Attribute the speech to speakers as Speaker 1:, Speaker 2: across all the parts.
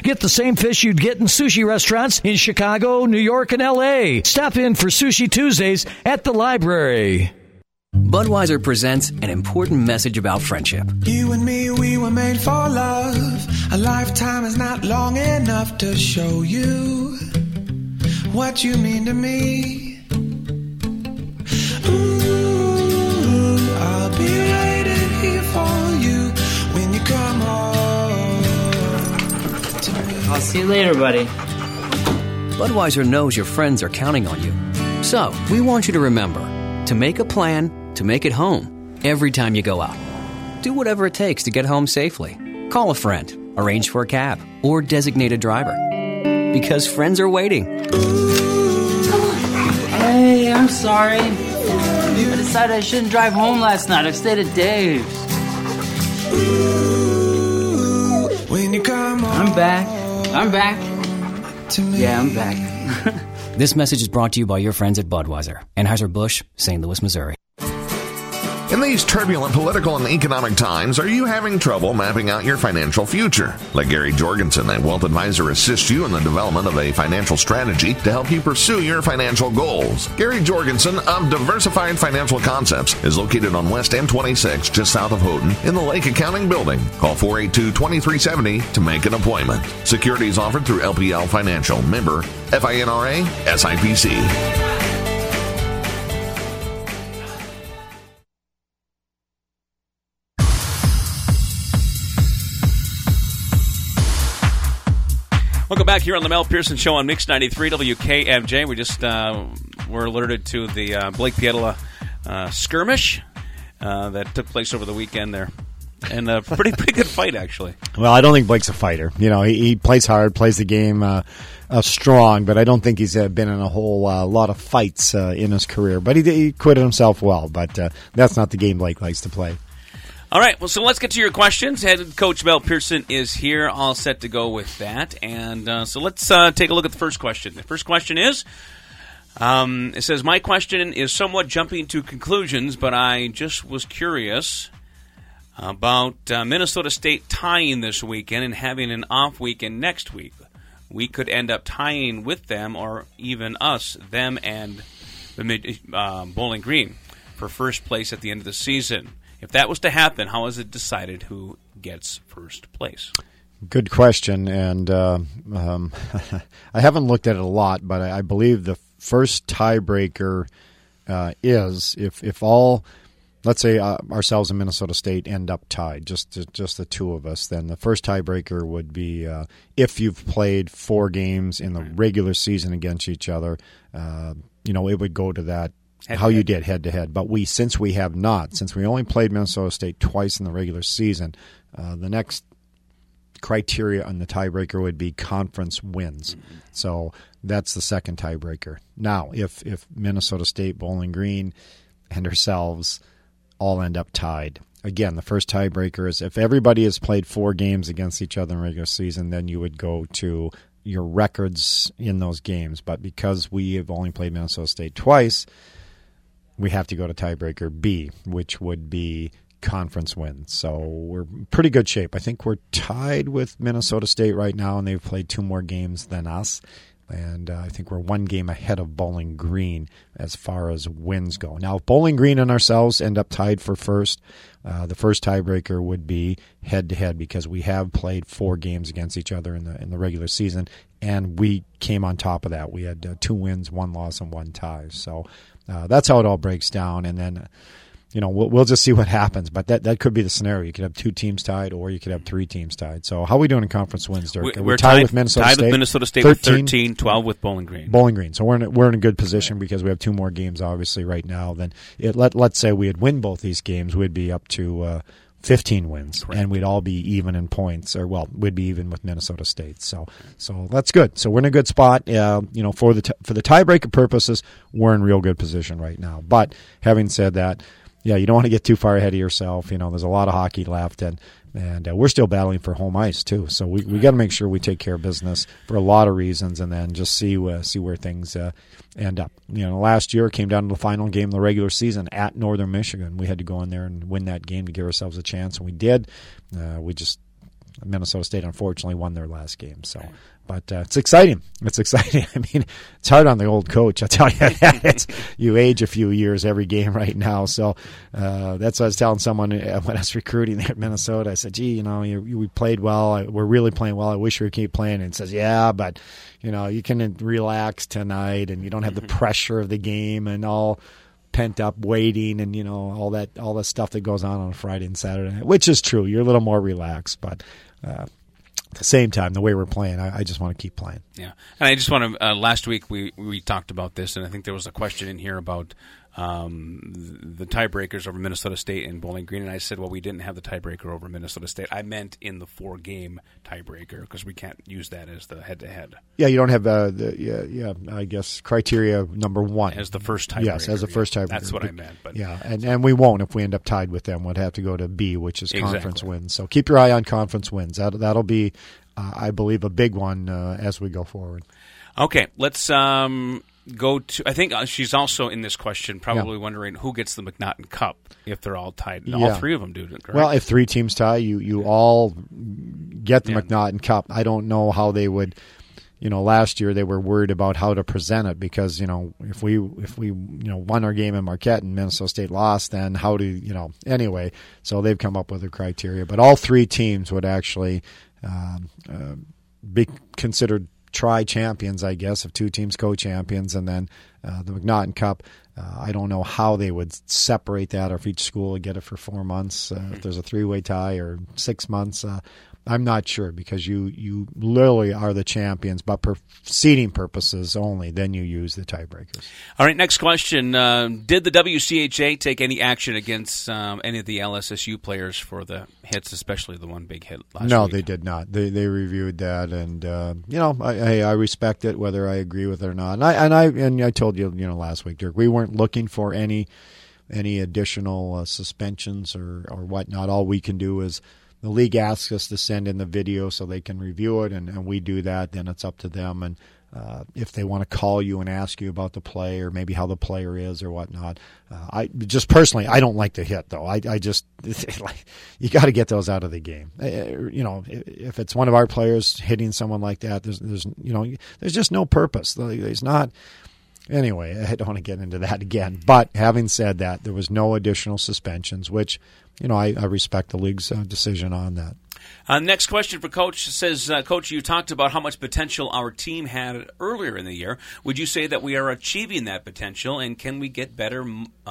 Speaker 1: Get the same fish you'd get in sushi restaurants in Chicago, New York, and L.A. Stop in for Sushi Tuesdays at the library.
Speaker 2: Budweiser presents an important message about friendship.
Speaker 3: You and me, we were made for love. A lifetime is not long enough to show you what you mean to me. Ooh, I'll be waiting here for you when you come home to me.
Speaker 4: I'll see you later, buddy.
Speaker 2: Budweiser knows your friends are counting on you. So, we want you to remember to make a plan to make it home every time you go out. Do whatever it takes to get home safely. Call a friend, arrange for a cab, or designate a driver. Because friends are waiting.
Speaker 4: Hey, I'm sorry. I decided I shouldn't drive home last night. I stayed at Dave's.
Speaker 3: When you come home,
Speaker 4: I'm back.
Speaker 3: to me.
Speaker 4: Yeah, I'm back.
Speaker 2: This message is brought to you by your friends at Budweiser, Anheuser-Busch, St. Louis, Missouri.
Speaker 5: In these turbulent political and economic times, are you having trouble mapping out your financial future? Let Gary Jorgensen, a wealth advisor, assist you in the development of a financial strategy to help you pursue your financial goals. Gary Jorgensen of Diversified Financial Concepts is located on West M26, just south of Houghton, in the Lake Accounting Building. Call 482-2370 to make an appointment. Securities offered through LPL Financial. Member FINRA SIPC.
Speaker 6: Welcome back here on the Mel Pearson Show on Mix 93 WKMJ. We just were alerted to the Blake Pietila skirmish that took place over the weekend there. And a pretty good fight, actually.
Speaker 7: Well, I don't think Blake's a fighter. You know, he plays hard, plays the game strong, but I don't think he's been in a whole lot of fights in his career. But he acquitted himself well, but that's not the game Blake likes to play.
Speaker 6: All right, well, so let's get to your questions. Head coach Mel Pearson is here, all set to go with that. And so let's take a look at the first question. The first question is, it says, my question is somewhat jumping to conclusions, but I just was curious about Minnesota State tying this weekend and having an off weekend next week. We could end up tying with them or even us, them and the Bowling Green for first place at the end of the season. If that was to happen, how is it decided who gets first place?
Speaker 7: Good question, and I haven't looked at it a lot, but I believe the first tiebreaker is if all, let's say ourselves and Minnesota State end up tied, just the two of us, then the first tiebreaker would be if you've played 4 games in the regular season against each other, it would go to that. How you did head-to-head. But since we only played Minnesota State twice in the regular season, the next criteria on the tiebreaker would be conference wins. Mm-hmm. So that's the second tiebreaker. Now, if Minnesota State, Bowling Green, and ourselves all end up tied, again, the first tiebreaker is if everybody has played 4 games against each other in the regular season, then you would go to your records in those games. But because we have only played Minnesota State twice, we have to go to tiebreaker B, which would be conference wins. So we're in pretty good shape. I think we're tied with Minnesota State right now, and they've played 2 more games than us. And I think we're 1 game ahead of Bowling Green as far as wins go. Now, if Bowling Green and ourselves end up tied for first, the first tiebreaker would be head-to-head because we have played 4 games against each other in the regular season, and we came on top of that. We had 2 wins, 1 loss, and 1 tie. So that's how it all breaks down, and then we'll just see what happens. But that could be the scenario. You could have 2 teams tied, or you could have 3 teams tied. So how are we doing in conference wins, Dirk?
Speaker 6: We're
Speaker 7: tied with Minnesota State.
Speaker 6: Tied with Minnesota State with 13, 12 with Bowling Green.
Speaker 7: Bowling Green. So we're in a good position because we have 2 more games, obviously, right now. Then let's say we would win both these games, we'd be up to 15 wins, correct, and we'd all be even in points, we'd be even with Minnesota State. So that's good. So we're in a good spot. For the tiebreaker purposes, we're in real good position right now. But having said that, you don't want to get too far ahead of yourself. There's a lot of hockey left, and we're still battling for home ice too. So we got to make sure we take care of business for a lot of reasons, and then just see where things end up. Last year it came down to the final game of the regular season at Northern Michigan. We had to go in there and win that game to give ourselves a chance, and we did. Minnesota State unfortunately won their last game. So, but it's exciting. It's exciting. I mean, it's hard on the old coach. I tell you, you age a few years every game right now. So that's what I was telling someone when I was recruiting there at Minnesota. I said, "Gee, we played well. We're really playing well. I wish we could keep playing." And he says, "Yeah, but you can relax tonight, and you don't have the pressure of the game and all." Pent up waiting and all the stuff that goes on a Friday and Saturday night, which is true. You're a little more relaxed, but at the same time, the way we're playing, I just want to keep playing.
Speaker 6: Yeah, and I just want to. Last week we talked about this, and I think there was a question in here about the tiebreakers over Minnesota State and Bowling Green, and I said, well, we didn't have the tiebreaker over Minnesota State. I meant in the 4-game tiebreaker because we can't use that as the head-to-head.
Speaker 7: Yeah, you don't have I guess criteria number 1
Speaker 6: as the first tiebreaker.
Speaker 7: Yes, as the first tiebreaker.
Speaker 6: That's what I meant. But
Speaker 7: yeah, and we won't if we end up tied with them. We'd have to go to B, which is conference wins. So keep your eye on conference wins. That'll be, I believe, a big one as we go forward.
Speaker 6: Okay, let's go to. I think she's also in this question, probably wondering who gets the McNaughton Cup if they're all tied. All 3 of them do it, correct?
Speaker 7: Well, if 3 teams tie, you all get the McNaughton Cup. I don't know how they would. Last year they were worried about how to present it because if we won our game in Marquette and Minnesota State lost, then how do anyway? So they've come up with a criteria, but all 3 teams would actually be considered tri-champions, I guess, if 2 teams co-champions, and then the McNaughton Cup. I don't know how they would separate that, or if each school would get it for 4 months, if there's a 3-way tie, or 6 months. I'm not sure because you literally are the champions, but for seeding purposes only, then you use the tiebreakers.
Speaker 6: All right, next question. Did the WCHA take any action against any of the LSSU players for the hits, especially the one big hit last week?
Speaker 7: No, they did not. They reviewed that, and I respect it, whether I agree with it or not. And I told you last week, Dirk, we weren't looking for any additional suspensions or whatnot. All we can do is the league asks us to send in the video so they can review it, and we do that. Then it's up to them. And if they want to call you and ask you about the play or maybe how the player is or whatnot. I just personally, I don't like the hit, though. I just you got to get those out of the game. If it's one of our players hitting someone like that, there's just no purpose. There's not. Anyway, I don't want to get into that again. But having said that, there was no additional suspensions, which, I respect the league's decision on that.
Speaker 6: Next question for Coach says, Coach, you talked about how much potential our team had earlier in the year. Would you say that we are achieving that potential, and can we get better?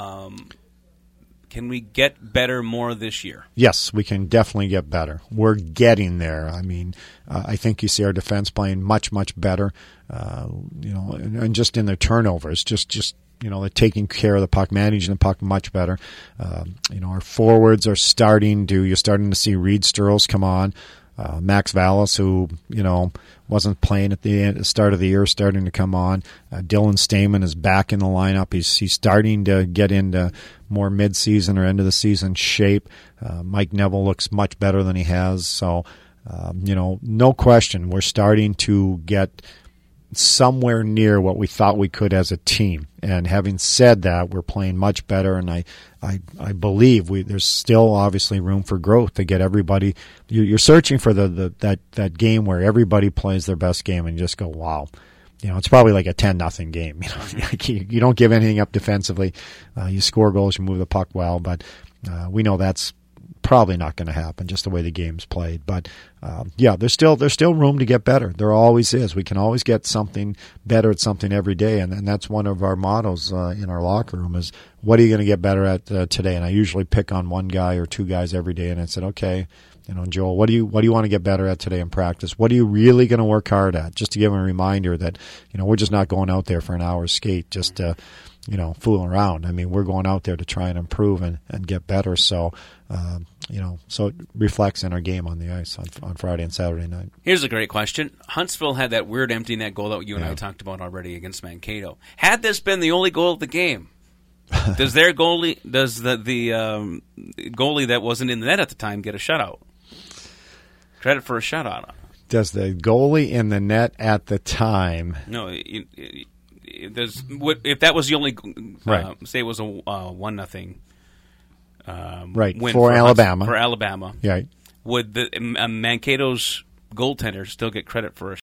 Speaker 6: Can we get better more this year?
Speaker 7: Yes, we can definitely get better. We're getting there. I mean, I think you see our defense playing much, much better. And just in their turnovers, just they're taking care of the puck, managing the puck much better. Our forwards are you're starting to see Reed Sturls come on. Max Vallis, who, wasn't playing at the start of the year, starting to come on. Dylan Stamen is back in the lineup. He's starting to get into more mid-season or end-of-the-season shape. Mike Neville looks much better than he has. So, no question, we're starting to get somewhere near what we thought we could as a team. And having said that, we're playing much better, and I believe there's still obviously room for growth to get everybody. You're searching for that game where everybody plays their best game and just go, wow. It's probably like a 10-0 game. You don't give anything up defensively. You score goals, you move the puck well, but we know that's probably not going to happen, just the way the game's played. But there's still room to get better. There always is. We can always get something better at something every day, and that's one of our mottos in our locker room is, what are you going to get better at today? And I usually pick on one guy or two guys every day, and I said, okay, Joel, what do you want to get better at today in practice? What are you really going to work hard at? Just to give him a reminder that we're just not going out there for an hour's skate just to fooling around. I mean, we're going out there to try and improve and get better. So, so it reflects in our game on the ice on Friday and Saturday night.
Speaker 6: Here's a great question. Huntsville had that weird empty net goal that you and I talked about already against Mankato. Had this been the only goal of the game, does the goalie that wasn't in the net at the time get a shutout? Credit for a shutout.
Speaker 7: Does the goalie in the net at the time?
Speaker 6: No, if that was the only
Speaker 7: right.
Speaker 6: Say it was a 1-0
Speaker 7: right
Speaker 6: win
Speaker 7: for Alabama.
Speaker 6: For Alabama,
Speaker 7: right.
Speaker 6: would Mankato's goaltender still get credit for a